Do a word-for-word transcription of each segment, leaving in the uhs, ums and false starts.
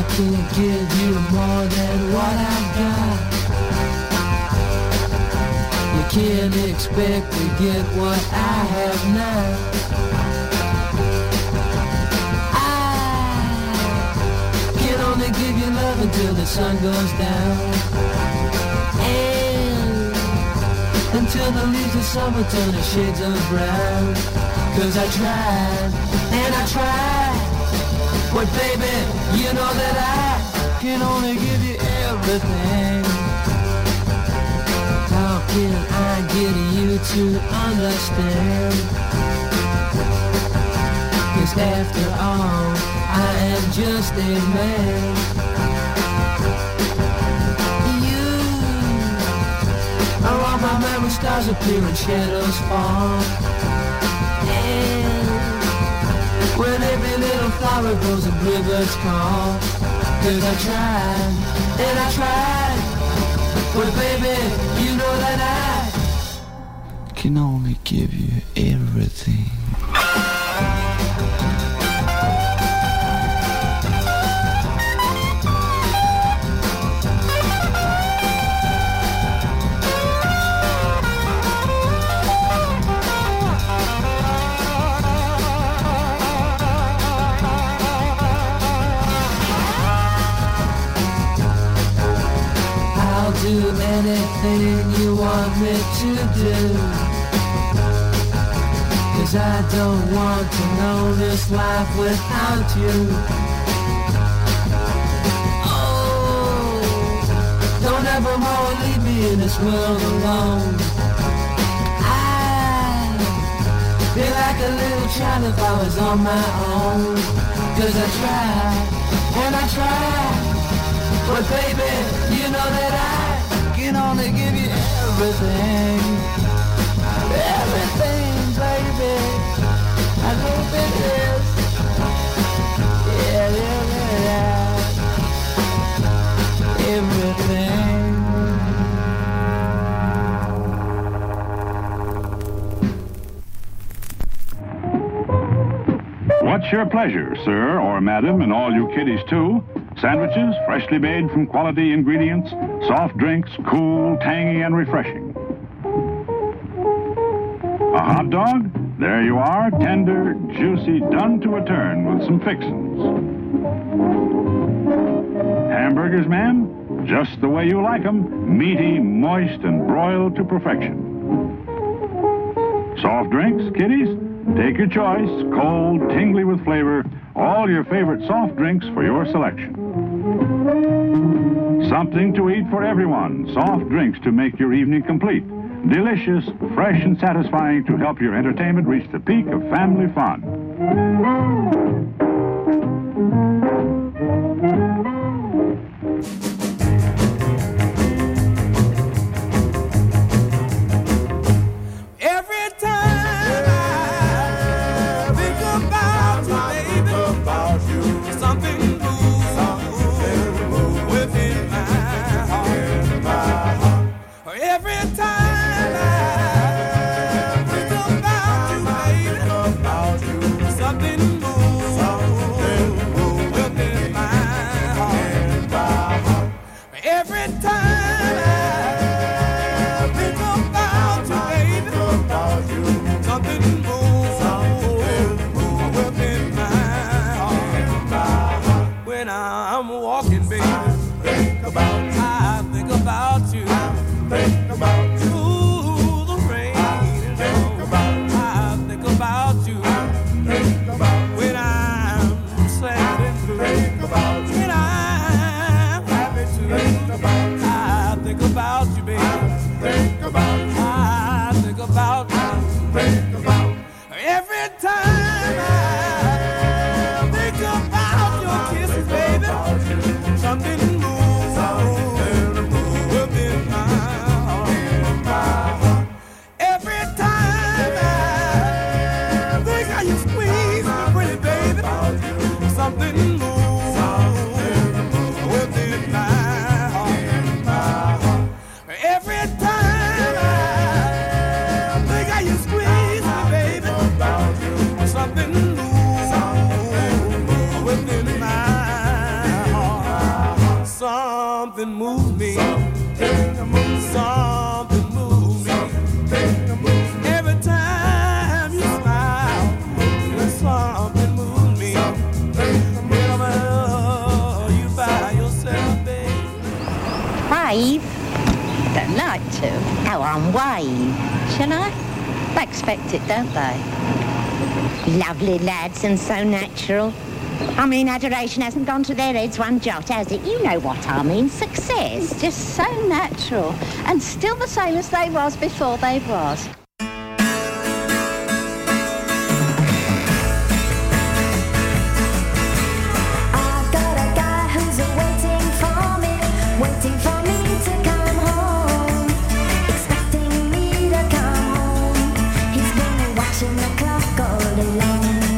can't give you more than what I got. You can't expect to get what I have now. I can only give you love until the sun goes down. And until the leaves of summer turn to shades of brown. Cause I tried, and I tried. But baby, you know that I can only give you everything. How can I get you to understand? Cause after all, I am just a man. You are all my memory stars appear and shadows fall. And when every little flower grows and bluebirds call. Cause I tried, and I tried. But baby, you know that I can only give you everything. Do anything you want me to do. Cause I don't want to know this life without you. Oh, don't ever more leave me in this world alone. I'd be like a little child if I was on my own. Cause I tried, and I tried. But baby, you know that I can only give you everything. Everything, baby. I hope it is. Yeah, yeah, yeah. Everything. What's your pleasure, sir or madam, and all you kiddies too? Sandwiches, freshly made from quality ingredients. Soft drinks, cool, tangy, and refreshing. A hot dog? There you are, tender, juicy, done to a turn with some fixins. Hamburgers, ma'am? Just the way you like 'em, meaty, moist, and broiled to perfection. Soft drinks, kiddies? Take your choice, cold, tingly with flavor, all your favorite soft drinks for your selection. Something to eat for everyone. Soft drinks to make your evening complete. Delicious, fresh, and satisfying to help your entertainment reach the peak of family fun. Something moves, something moves within my heart. Something moves me. Something moves me. Every time you smile, something moves me. Never you by yourself, babe. Wave? Don't like to. Go on, wave. Shall I? They expect it, don't they? Lovely lads and so natural. I mean, adoration hasn't gone to their heads one jot, has it? You know what I mean. Success. Just so natural. And still the same as they was before they was. I've got a guy who's waiting for me, waiting for me to come home, expecting me to come home. He's been watching the clock all day long.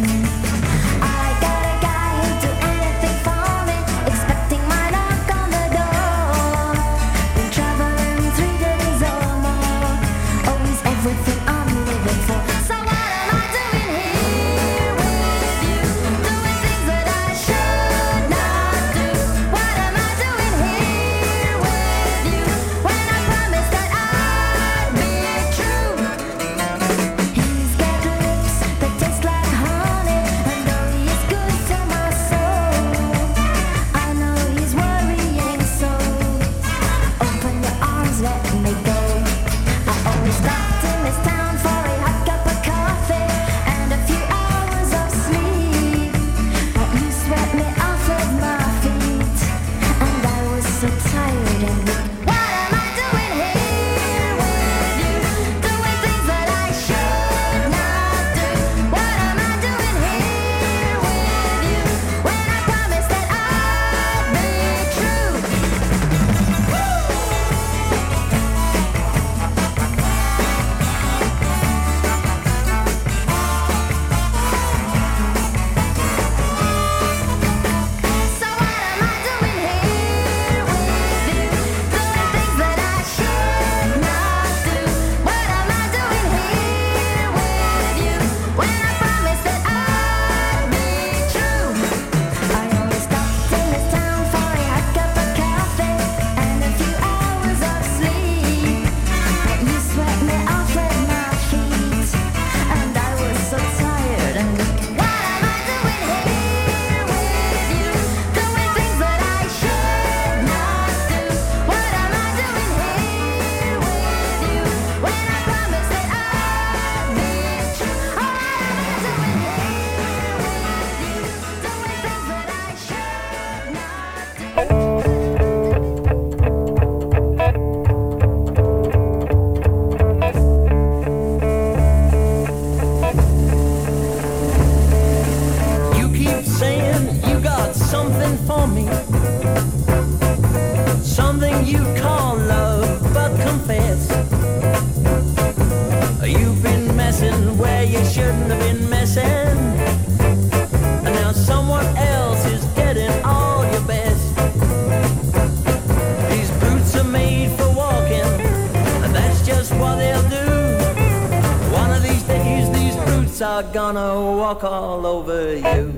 Are gonna walk all over you.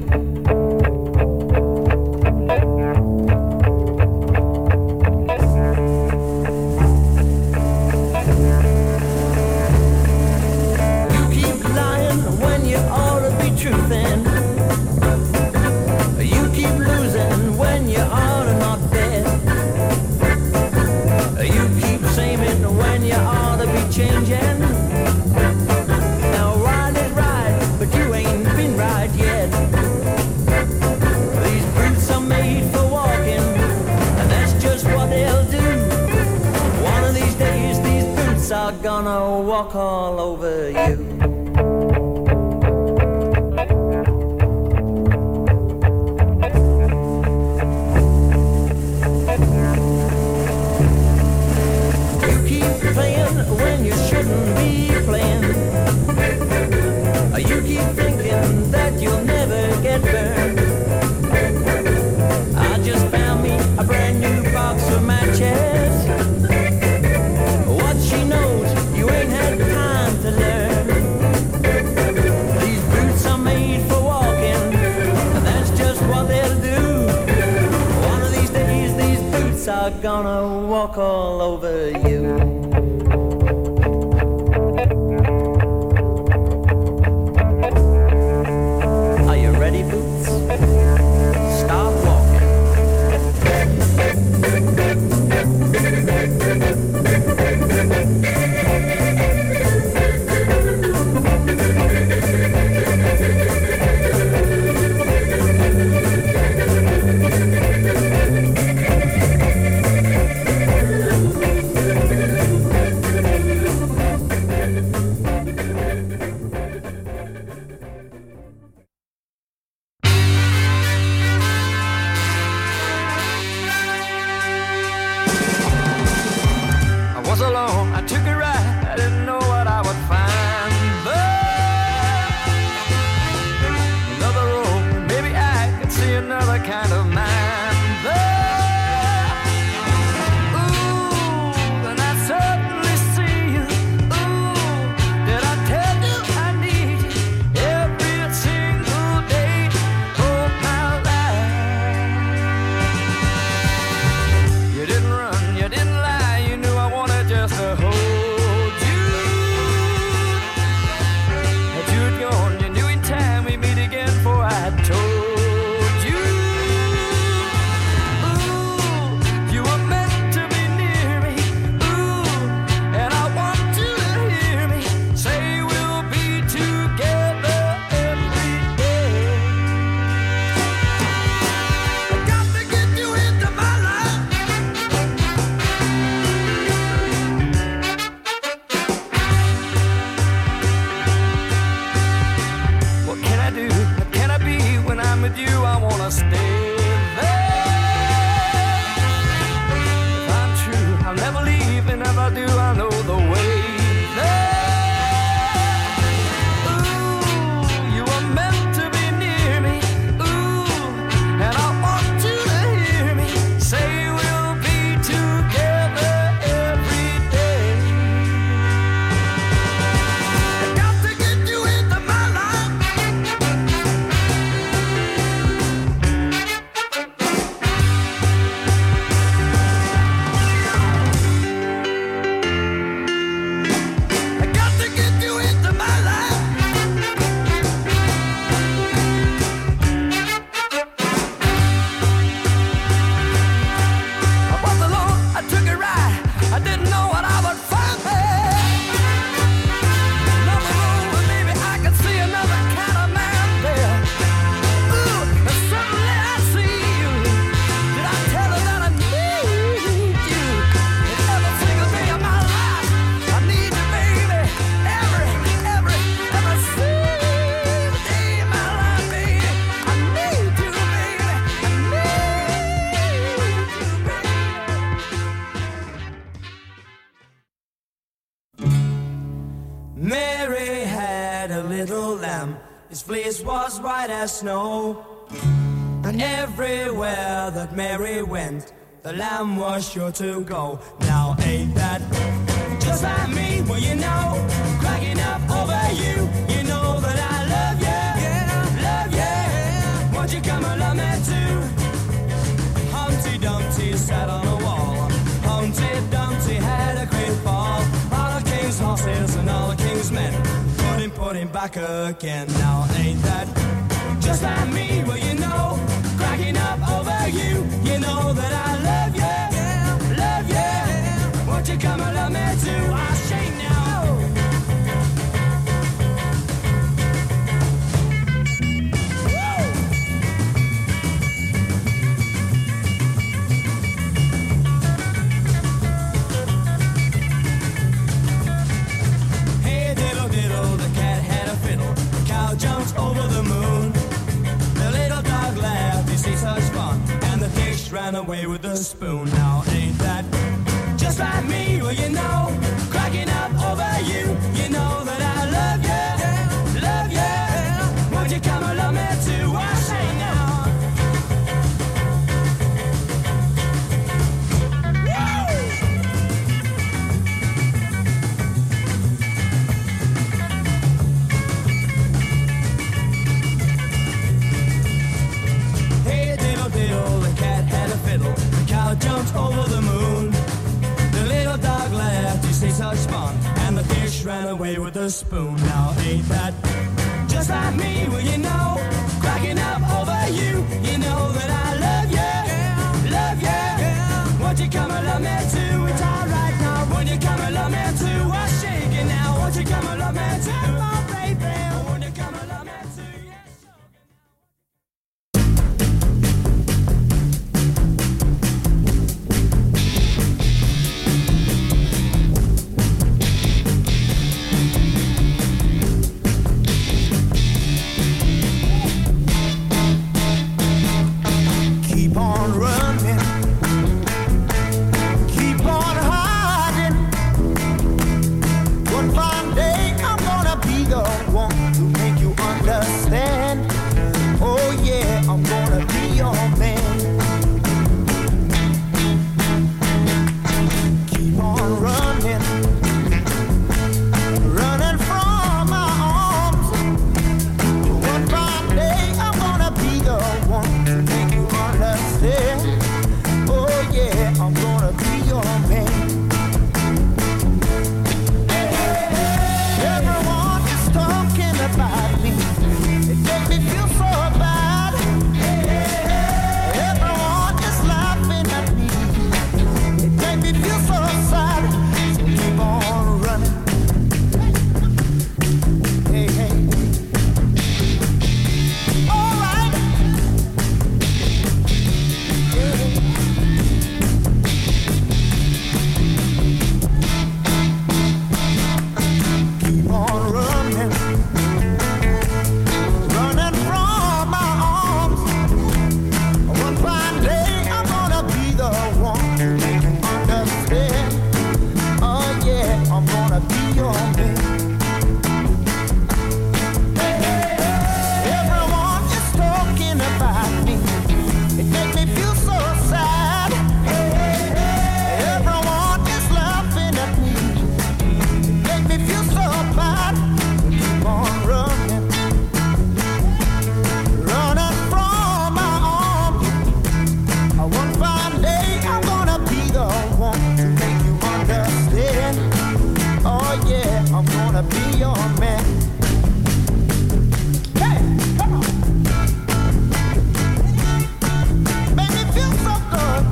You keep lying when you ought to be truthin'. You keep losing when you ought to not bet. You keep saying when you ought to be changing. Are gonna walk all over you. You keep playing when you shouldn't be playing. You keep thinking that you'll never get burned. I just found me a brand new box of matches. She knows you ain't had time to learn. are gonna walk all over you. Are you ready, Boots? Start walking. Mary had a little lamb, his fleece was white as snow. And everywhere that Mary went, the lamb was sure to go. Now ain't that just like me? Well, you know, cracking up over you. You know that I love you, yeah, love you. Won't you come and love me too? Humpty Dumpty sat on a wall. Humpty Dumpty had a great fall. All the king's horses and all the king's men put him, put him back again. Now ain't that just like me? Well, you know, cracking up over you. You know that I love you, yeah, love you. Yeah. Won't you come and love me too? I say now. Hey diddle diddle, the cat had a fiddle. The cow jumps over the moon. The little dog laughed, he sees such fun. And the fish ran away with the spoon. Now ain't that just like me? Well, you know, cracking up over you. You know that I love you, yeah, love you. Yeah. Won't you come and love me too? I say now. Hey diddle diddle, the cat had a fiddle. The cow jumped over the away with a spoon. Now ain't that just like me? Well, you know, cracking up over you. You know that I love you, yeah, love you. Yeah. Won't you come and love me too? It's alright now. Won't you come and love me too? I'm shaking now. Won't you come and love me too, my baby? Won't you come and love me too? Yeah. Keep on running, keep on hiding. One fine day I'm gonna be the one to make you understand. Oh yeah, I'm gonna be your man. Keep on running, running from my arms. One fine day I'm gonna be the one to make you understand. Oh yeah, I'm gonna be your man. Everyone is talking about me. It makes me feel so bad. Everyone is laughing at me. It makes me feel so sad. So keep on running. Hey, hey. All right. Keep on running, running from my arms. One fine day I'm gonna be the one to make you understand. Oh yeah, I'm gonna be your man. Everyone is talking about me. It makes me feel so sad. Everyone is laughing at me. Make me feel so bad. Keep on running, running from my arms. One fine day I'm gonna be the one to make you understand. Oh yeah, I'm gonna be your man. Hey, come on. Make me feel so good.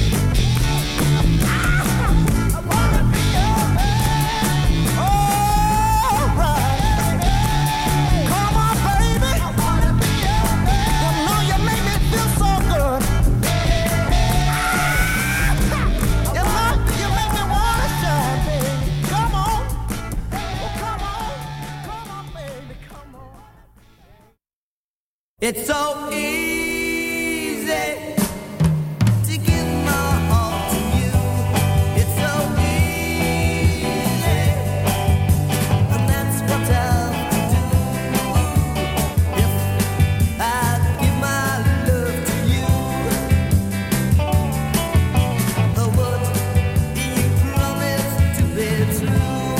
I wanna be your man. All right. Come on, baby. I wanna be your man. You know you make me feel so good. You know you make me wanna shine, baby. Come on. Oh, come on. Come on, baby. Come on. It's so easy to give my heart to you. It's so easy, and that's what I'll do. If I give my love to you, oh, what do you promise to be true?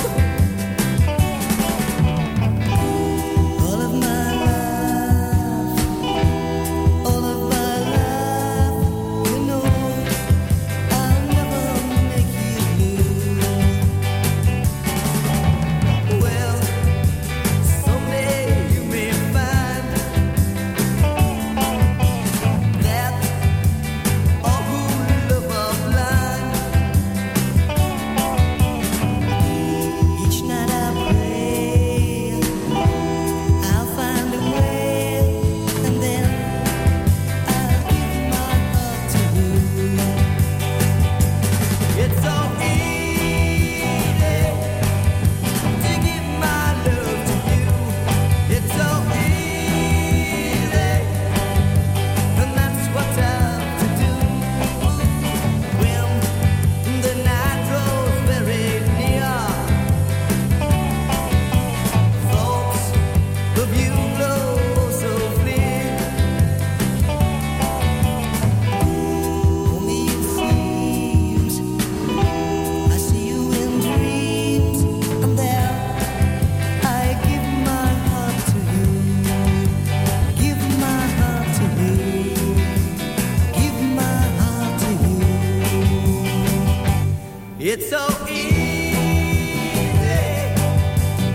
All of my life, all of my life, you know I'll never make you blue. Well, someday you may find that all who love are blind. Each night I pray I'll find a way, and then I'll give my heart to you. It's so easy to give my love to you. It's so easy, and that's what I'll to do. When the night grows very near, thoughts of you glow so clear. Only it seems I see you in dreams, and there I give my heart to you. Give my heart to you. Give my heart to you. It's so easy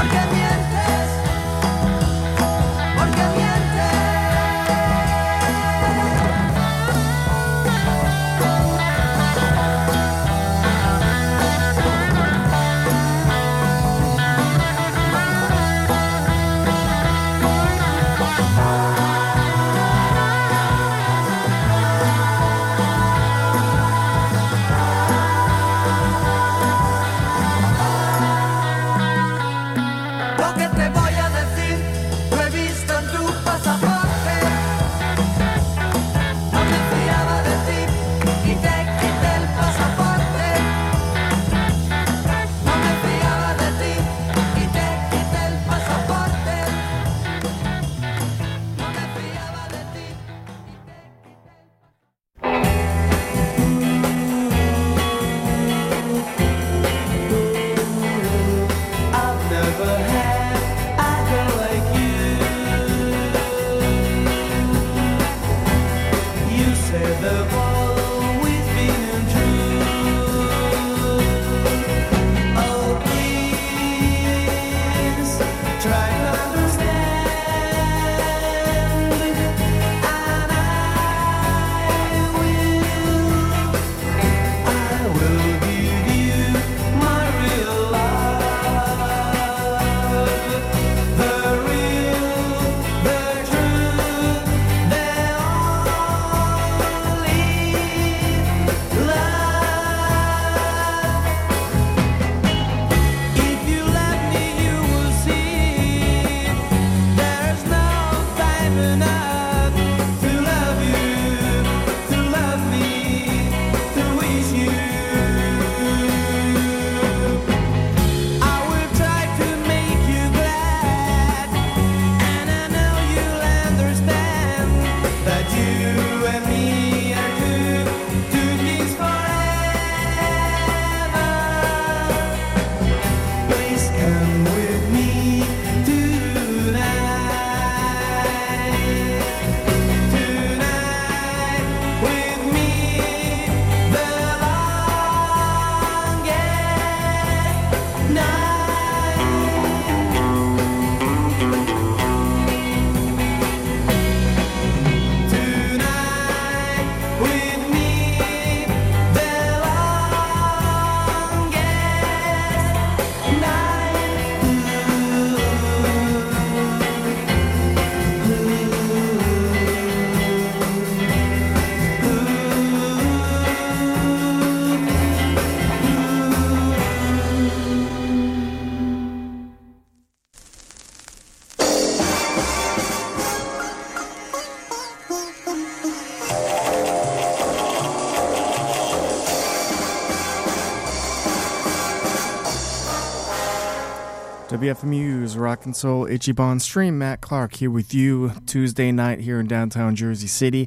W F M U's Rock and Soul Ichiban stream. Matt Clark here with you Tuesday night here in downtown Jersey City.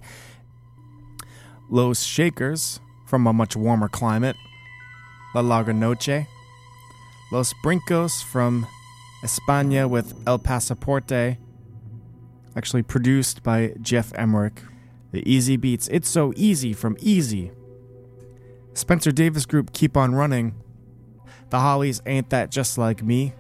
Los Shakers from a much warmer climate. La Larga Noche. Los Brincos from España with El Pasaporte. Actually produced by Jeff Emmerich. The Easy Beats, It's So Easy from Easy. Spencer Davis Group, Keep On Running. The Hollies, Ain't That Just Like Me.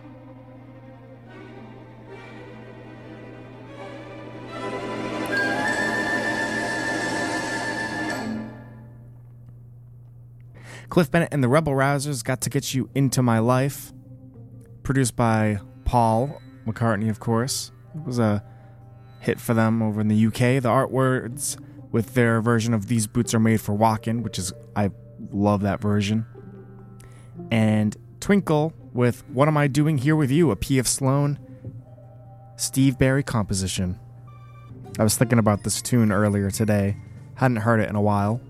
Cliff Bennett and the Rebel Rousers, Got to Get You Into My Life. Produced by Paul McCartney, of course. It was a hit for them over in the U K. The Art Words with their version of These Boots Are Made for Walkin', which is, I love that version. And Twinkle with What Am I Doing Here With You, a P F Sloan, Steve Barry composition. I was thinking about this tune earlier today. Hadn't heard it in a while.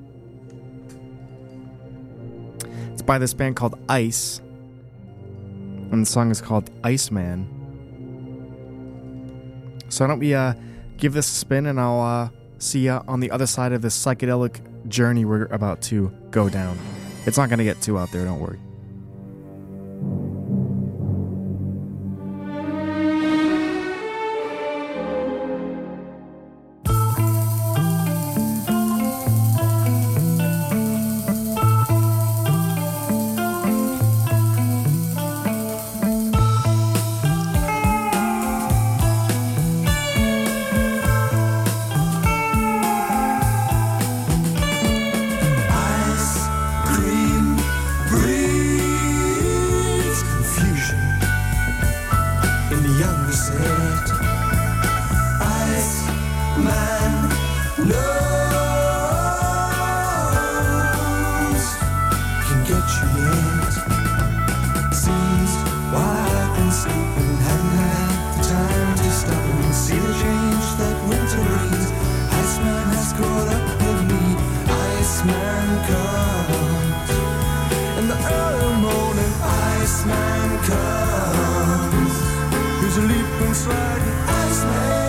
It's by this band called Ice. And the song is called Iceman. So why don't we uh, give this a spin, and I'll uh, see ya on the other side of this psychedelic journey we're about to go down. It's not going to get too out there, don't worry. horse riding Iceman.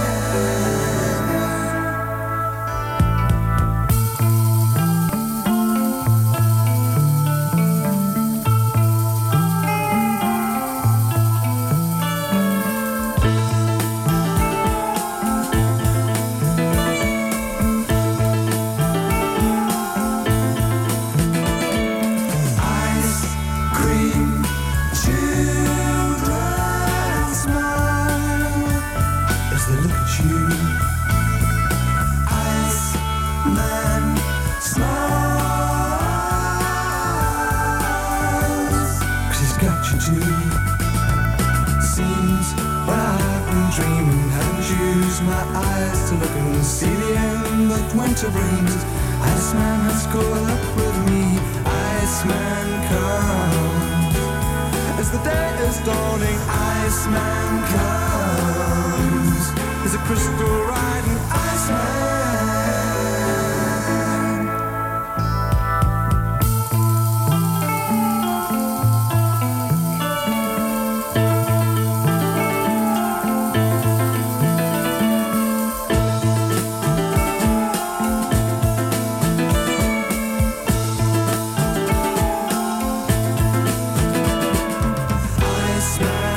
Winter brings Iceman has caught up with me. Iceman comes as the day is dawning. Iceman comes as a crystal riding Iceman.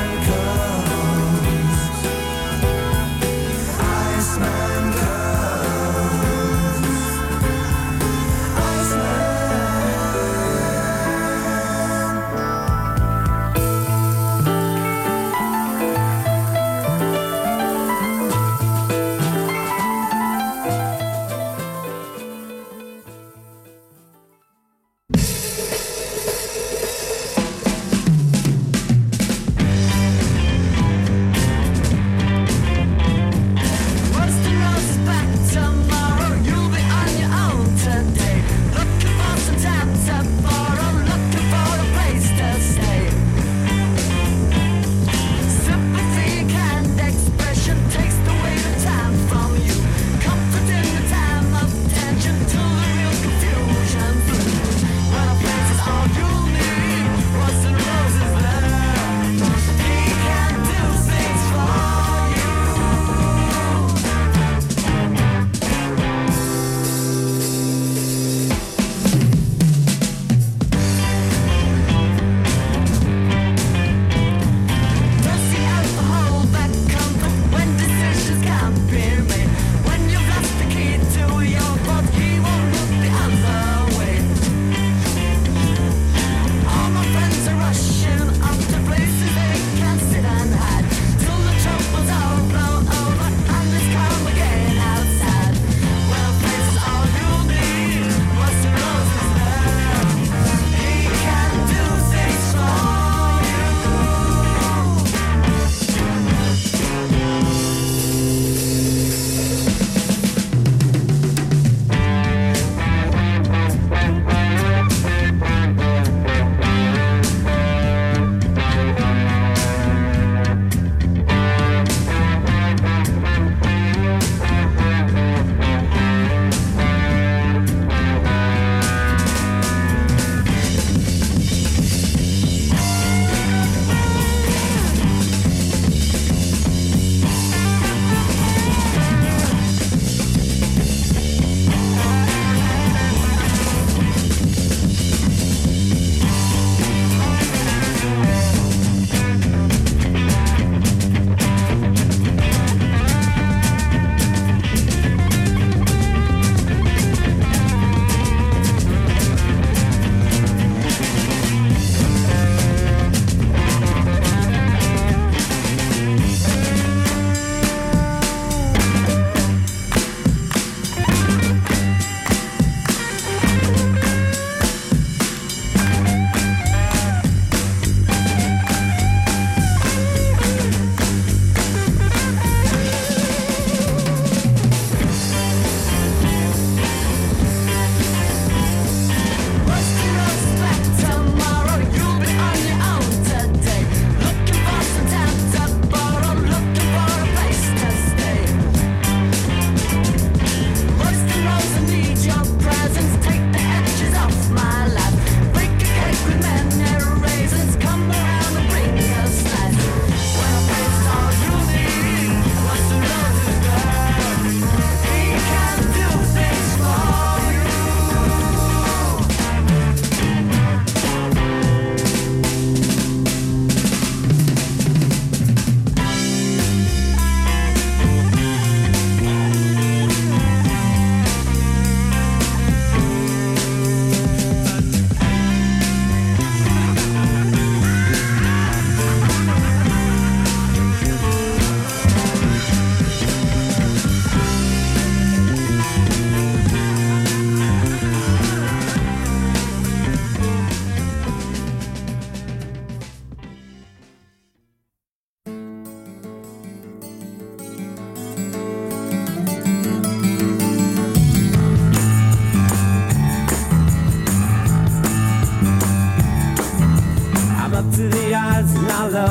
Iceman comes.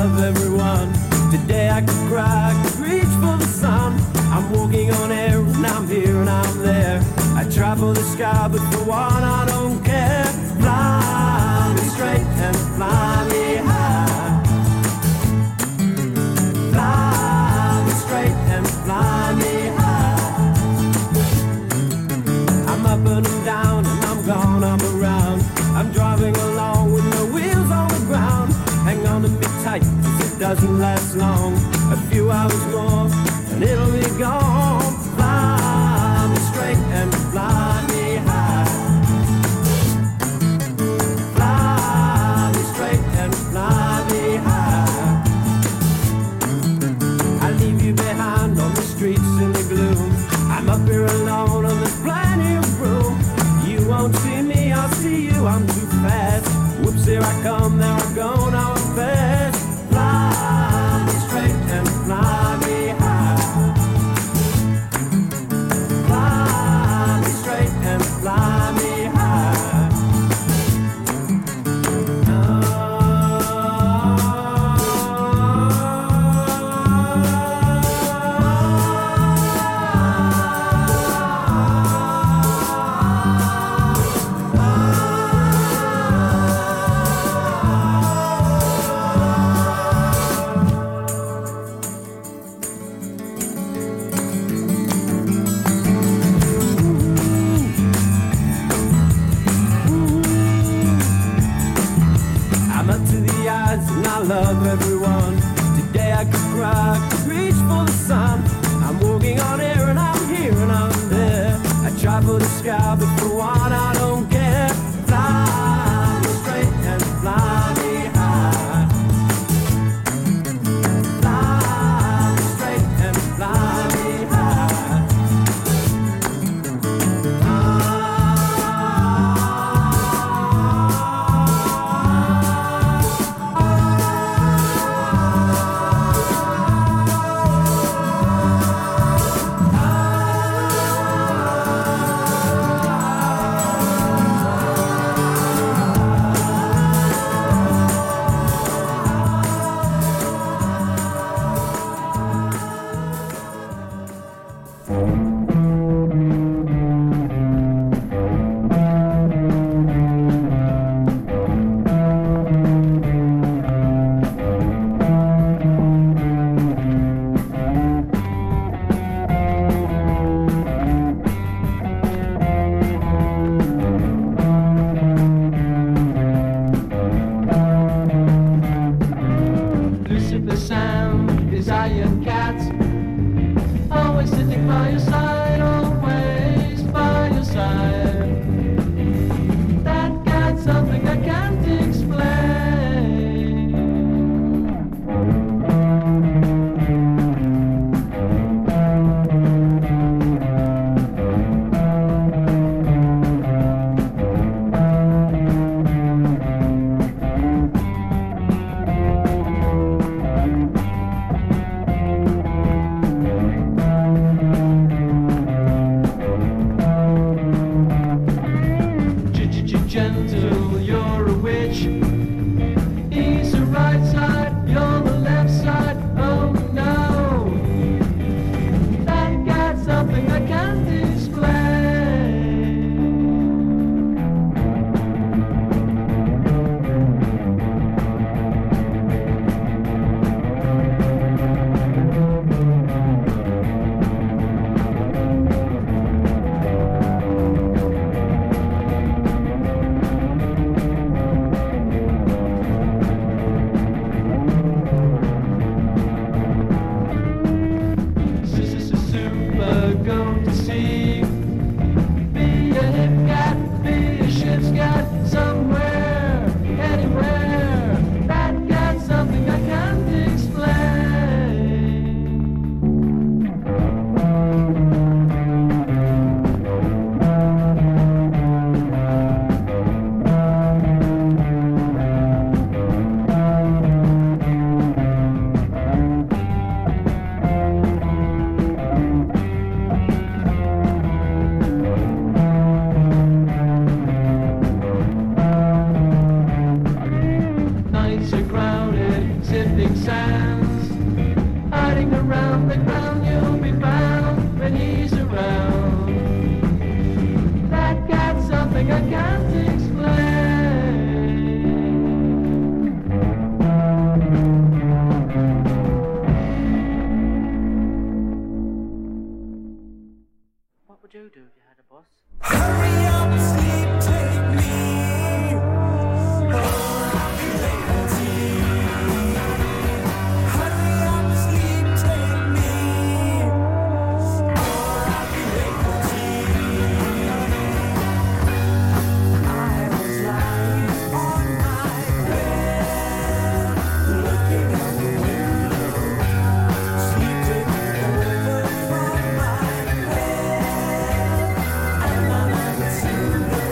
love everyone. Today I could cry, I could reach for the sun. I'm walking on air and I'm here and I'm there. I travel the sky, but for one I don't care. Fly me straight and fly me high. Fly me straight and fly me high. I'm up and I'm down and I'm gone, I'm around. I'm driving along with no wheels on the ground. Hang on to me tight, 'cause it doesn't last long. A few hours more and it'll be gone. Fly me straight and fly me high. Fly me straight and fly me high. I leave you behind on the streets in the gloom. I'm up here alone and there's plenty of room. You won't see me, I'll see you, I'm too fast. Whoops, here I come, there I go, now I'm fast. Fly me straight and fly me high. Fly me straight and fly me high. I'm up to the eyes and I love everyone. Today I could cry, I could reach for the sun. I'm walking on air and I'm here and I'm there. I travel the sky, but for one I don't care. Fly me straight and fly me high. Fly me straight and fly me high. Lucifer sound, desired cats, always sitting by your side, always by your side. That cat's something I can't explain. hands. Hiding around the ground, you'll be found when he's around. That cat's something I can't explain. What would you do if you had a boss? Hurry up, sleep, take me. Or I'll be late for tea. Hurry up, sleep, take me. Or I'll be late for tea. I was lying on my bed, looking out the window. Sleep taking over from my head, and my mind was single.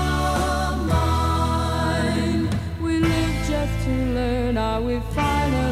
we finally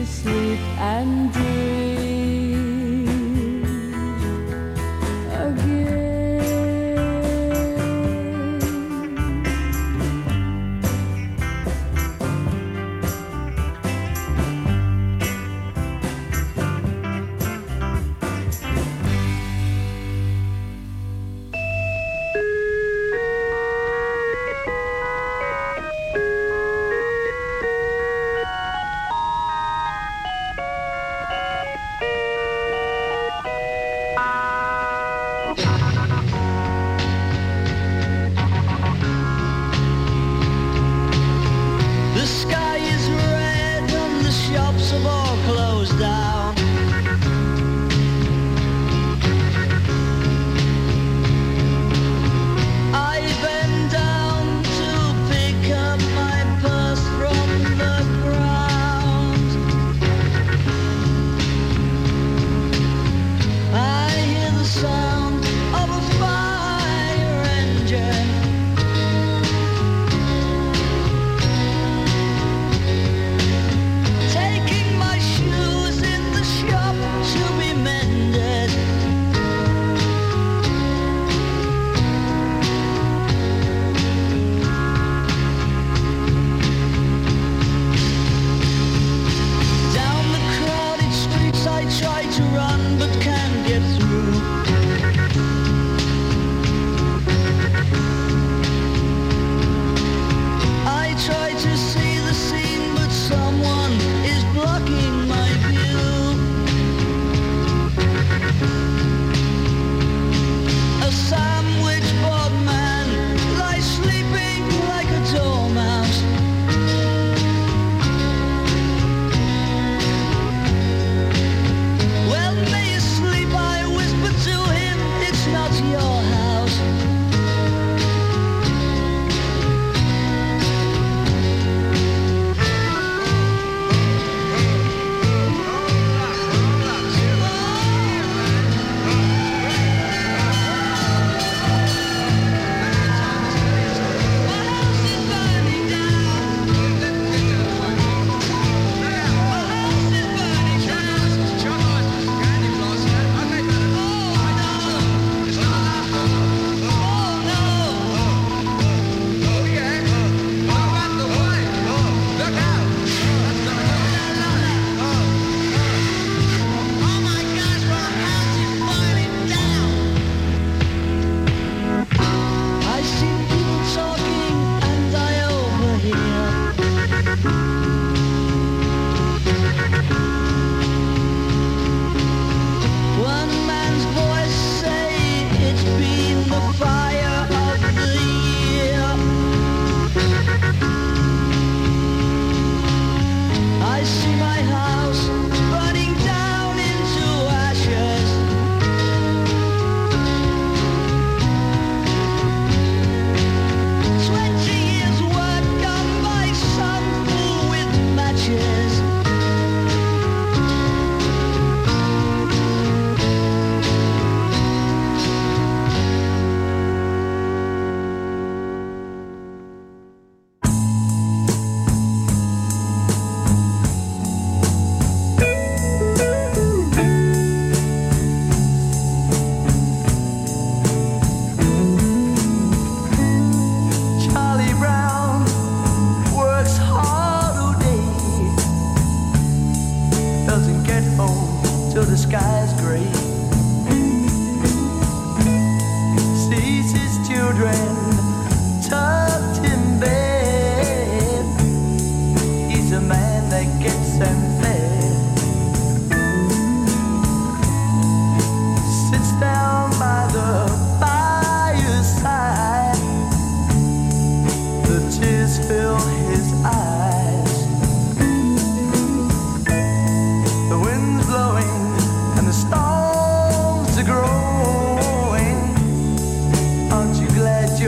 sleep and dream again. The sky is red and the shops have all closed down. I bend down to pick up my purse from the ground. I hear the sound of a fire engine. Taking my shoes in the shop to be mended. Down the crowded streets I try to run but can't get through. I try to see the scene, but someone is blocking my view. A sandwich board man lies sleeping like a dormouse. Well, may you sleep, I whisper to him, it's not your house. I see people talking and I overhear. One man's voice say it's been the fire of the year. I see my house burning down into ashes. Twenty years work done by some fool with matches. Charlie Brown works hard all day, doesn't get home till the sky's gray. Sees his children tucked in bed. He's a man that gets them fed. Sits down by the fireside. The tears fill his eyes. The wind's blowing and the storms are growing. Aren't you glad you're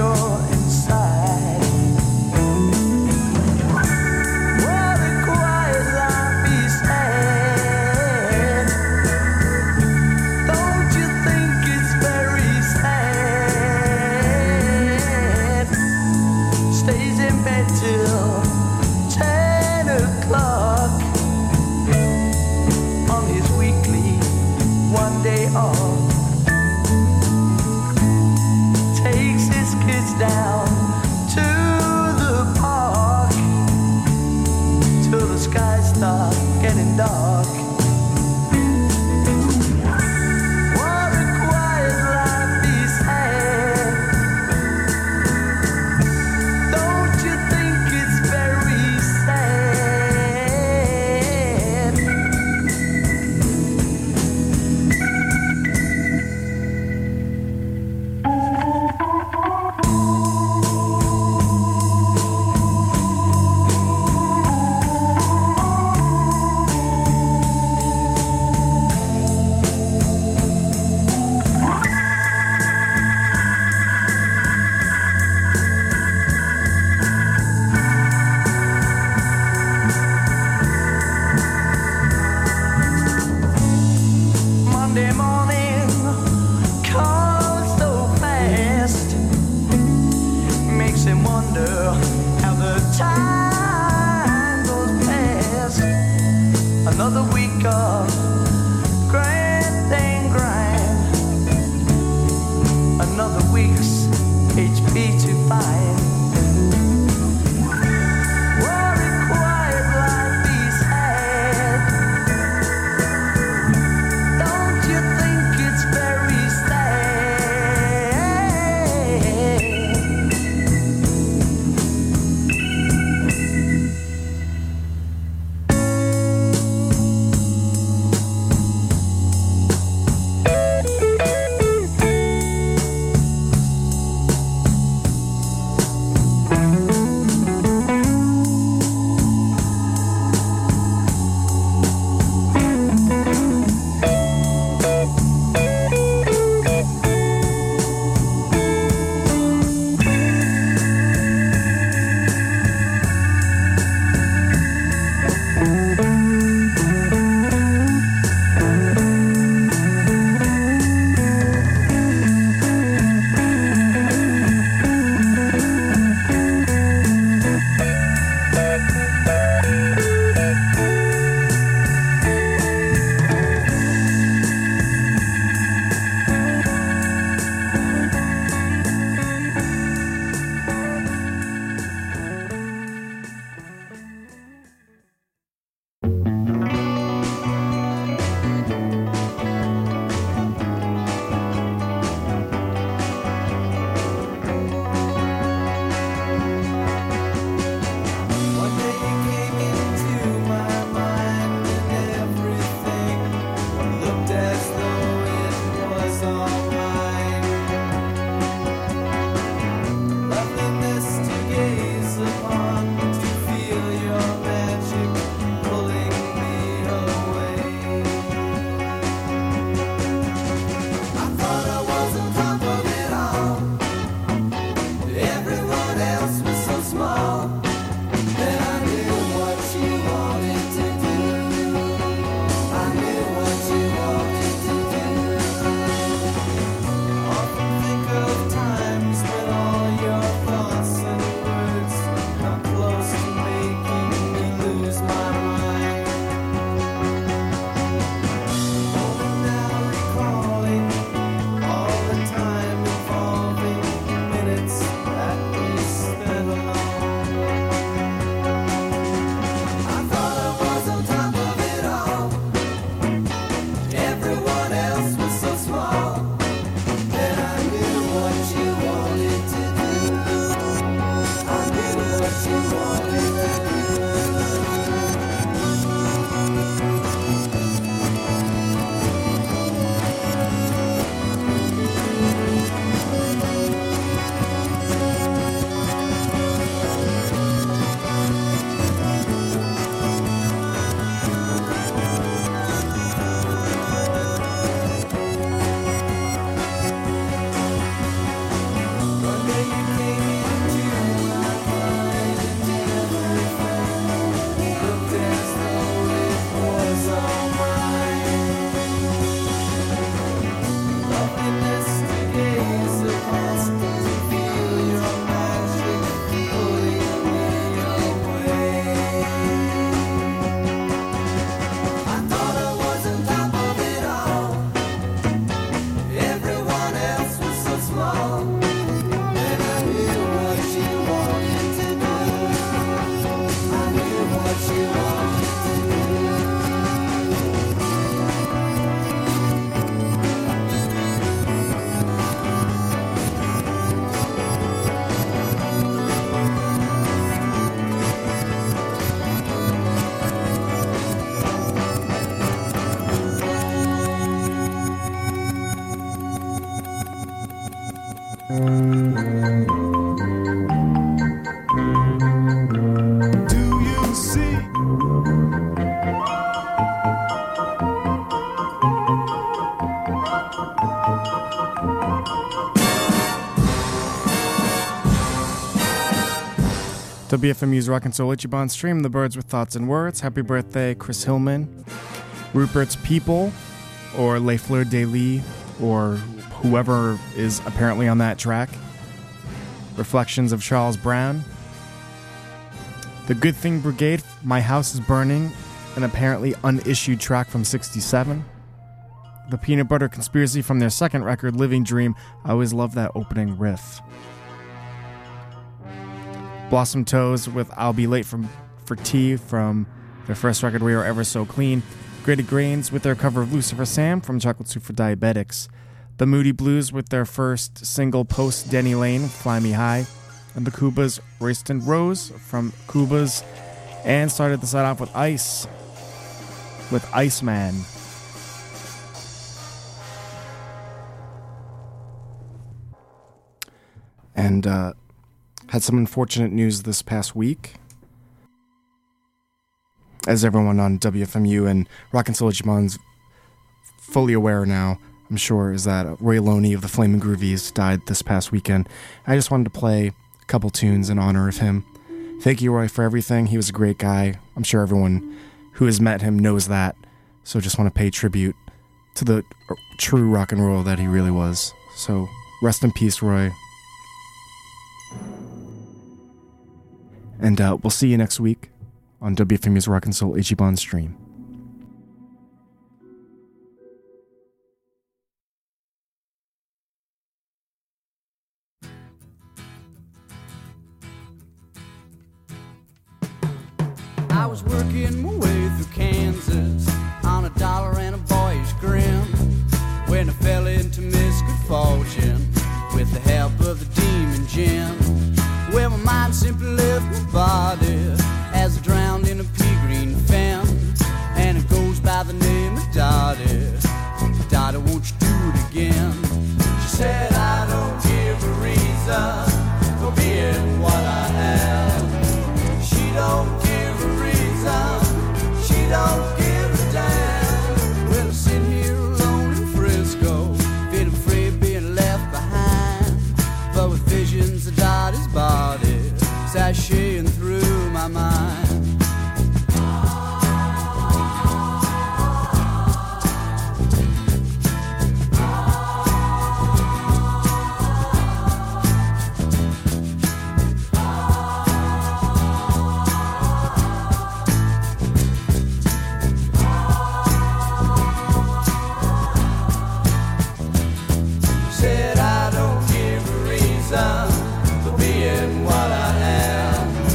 Do you see? W F M U's Rock and Soul Ichiban stream, The Birds with Thoughts and Words. Happy birthday, Chris Hillman. Rupert's People, or Les Fleurs de Lis, or whoever is apparently on that track. Reflections of Charles Brown. The Good Thing Brigade, My House is Burning, an apparently unissued track from sixty-seven. The Peanut Butter Conspiracy from their second record, Living Dream. I always love that opening riff. Blossom Toes with I'll Be Late from, for Tea from their first record, We Are Ever So Clean. Graded Grains with their cover of Lucifer Sam from Chocolate Soup for Diabetics. The Moody Blues with their first single post Denny Lane, Fly Me High. And the Kubas, Royston Rose from Kubas. And started the set off with Ice, with Iceman. And uh, had some unfortunate news this past week. As everyone on W F M U and Rock and Soul Ichiban's fully aware now, I'm sure, is that Roy Loney of the Flamin' Groovies died this past weekend. I just wanted to play a couple tunes in honor of him. Thank you, Roy, for everything. He was a great guy. I'm sure everyone who has met him knows that. So just want to pay tribute to the true rock and roll that he really was. So rest in peace, Roy. And uh, we'll see you next week on W F M U's Rock and Soul Ichiban stream. I was working my way through Kansas on a dollar and a boyish grin when I fell into misgood fortune with the help of the demon gin. Well, my mind simply left my body as I drowned in a pea green fen, and it goes by the name of Dottie. Dottie, won't you do it again? She said, I don't give a reason for being what I am. She don't give a reason, she don't give a damn. Well, I'm sitting here alone in Frisco, feeling afraid of being left behind, but with visions of Dottie's body sashaying through my mind. Said I don't give a reason for being what I am.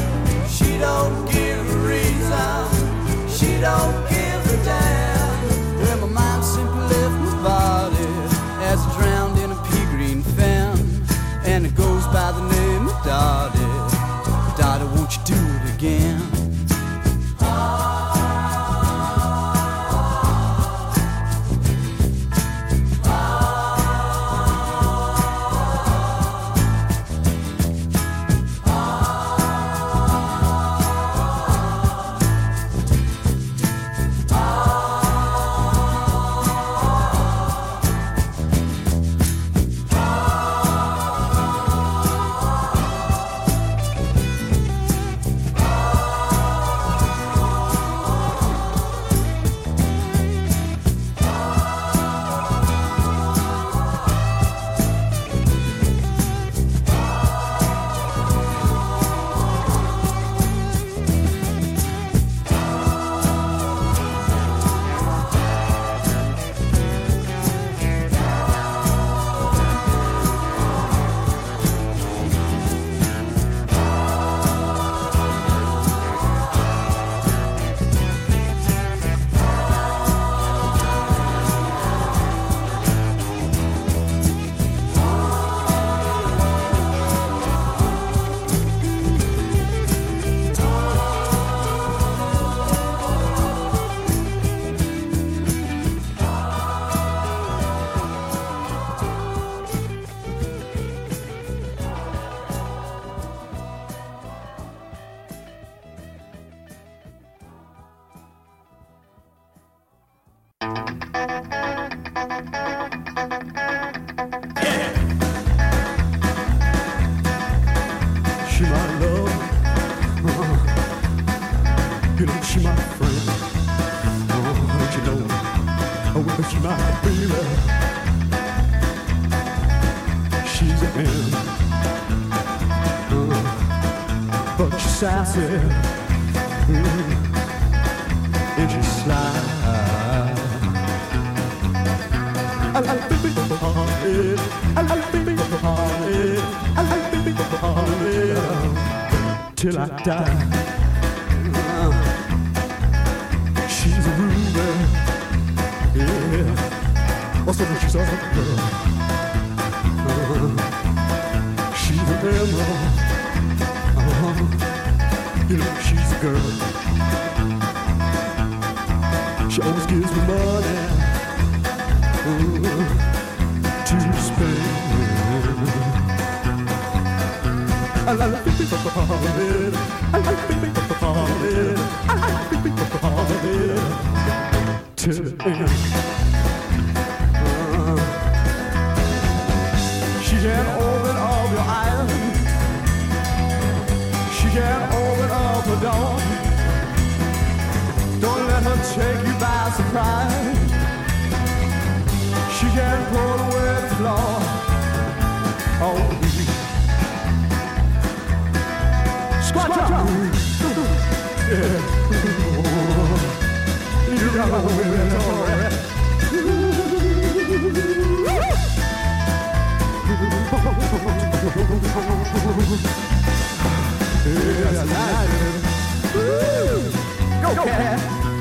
she my love. Uh, you know she my friend. Oh, don't you know? Oh, well, she my baby. She's a man. Uh, but she's sassy. Mm, and she's sly. I like baby party. I like baby party. I like baby party till I die. Uh, she's a ruby, yeah. Also, she's a girl. Uh, she's a emerald. Uh, you know, she's a girl. She always gives me money. Uh, to spend. I like baby party. I like baby party. I like baby party till the end. Uh, she can open up your eyes. She can open up the door. Don't let her take you by surprise. She can pull away the floor. Oh, squat down. Yeah. You got a women already. Yes, I like it. Go, cat.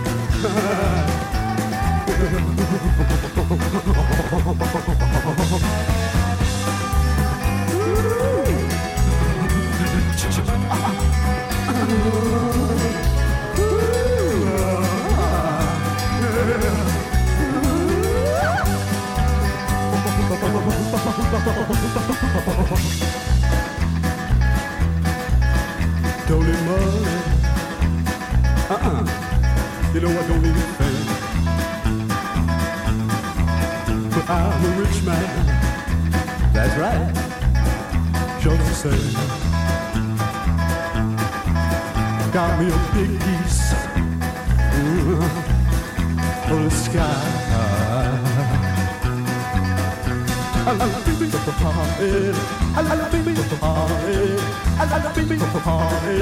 Don't need money. Uh-uh. You know I don't need anything. But I'm a rich man. That's right. Just the same. Got me a big piece uh, of the sky. I like baby party. I like baby party. I like baby party.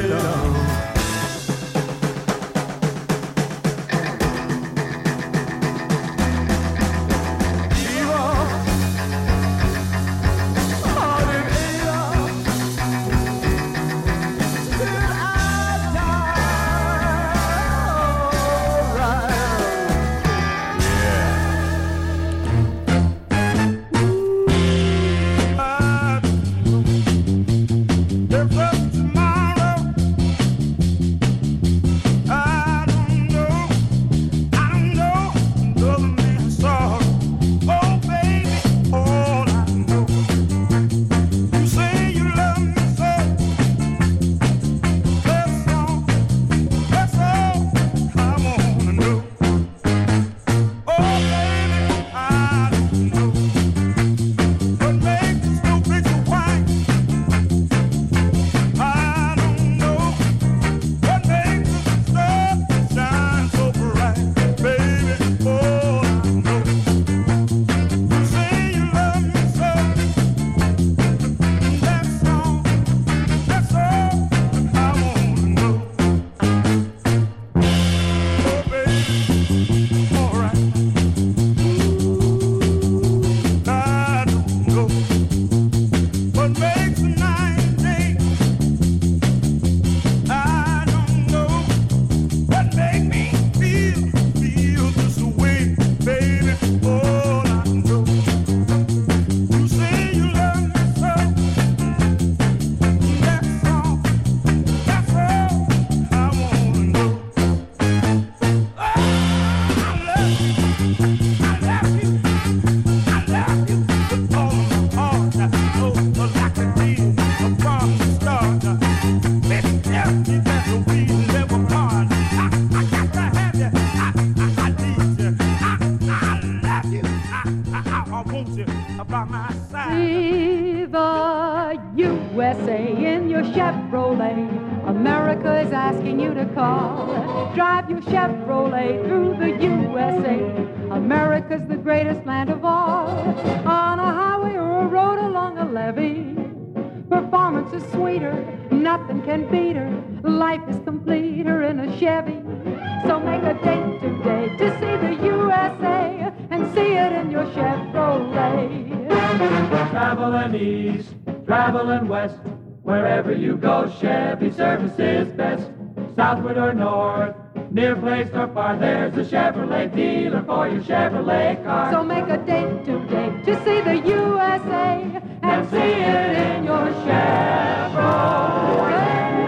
by my side. Viva U S A in your Chevrolet. America is asking you to call. Drive your Chevrolet through the U S A. America's the greatest land of all. On a highway or a road along a levee, performance is sweeter, nothing can beat her. Life is completer in a Chevy. So make a date today to see the U S A and see it in your Chevrolet. Traveling east, traveling west, wherever you go, Chevy service is best. Southward or north, near place or far, there's a Chevrolet dealer for your Chevrolet car. So make a date today to see the U S A and see it in your Chevrolet.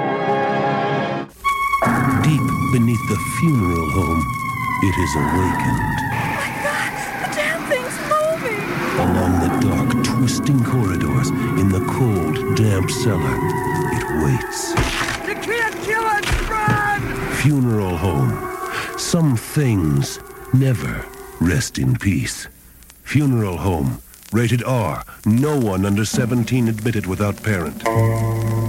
Deep beneath the funeral home, it is awakened. The damn thing's moving! Along the dark, twisting corridors, in the cold, damp cellar, it waits. You can't kill it, run! Funeral home. Some things never rest in peace. Funeral home. Rated R. No one under seventeen admitted without parent.